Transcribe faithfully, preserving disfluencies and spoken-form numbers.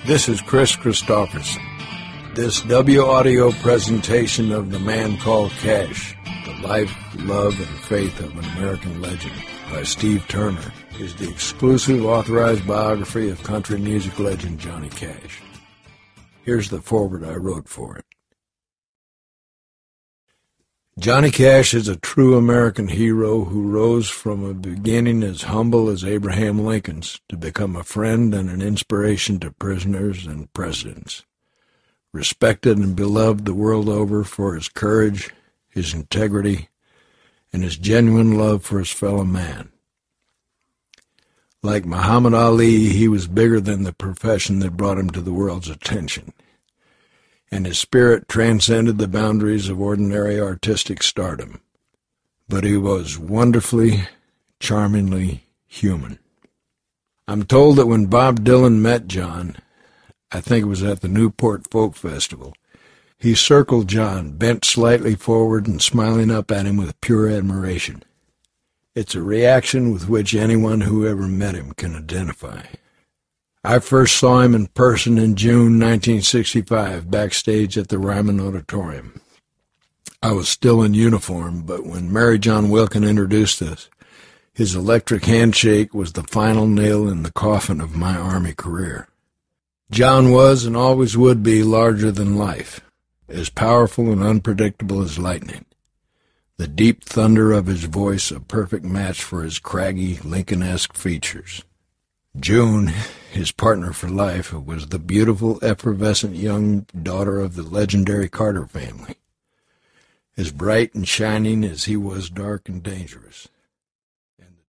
This is Chris Christopherson. This W audio presentation of The Man Called Cash, The Life, Love, and Faith of an American Legend by Steve Turner is the exclusive authorized biography of country music legend Johnny Cash. Here's the foreword I wrote for it. Johnny Cash is a true American hero who rose from a beginning as humble as Abraham Lincoln's to become a friend and an inspiration to prisoners and presidents. Respected and beloved the world over for his courage, his integrity, and his genuine love for his fellow man. Like Muhammad Ali, he was bigger than the profession that brought him to the world's attention, and his spirit transcended the boundaries of ordinary artistic stardom. But he was wonderfully, charmingly human. I'm told that when Bob Dylan met John, I think it was at the Newport Folk Festival, he circled John, bent slightly forward and smiling up at him with pure admiration. It's a reaction with which anyone who ever met him can identify. I first saw him in person in June nineteen sixty-five, backstage at the Ryman Auditorium. I was still in uniform, but when Mary John Wilkin introduced us, his electric handshake was the final nail in the coffin of my Army career. John was and always would be larger than life, as powerful and unpredictable as lightning. The deep thunder of his voice a perfect match for his craggy, Lincoln-esque features. June, his partner for life, was the beautiful, effervescent young daughter of the legendary Carter family, as bright and shining as he was dark and dangerous.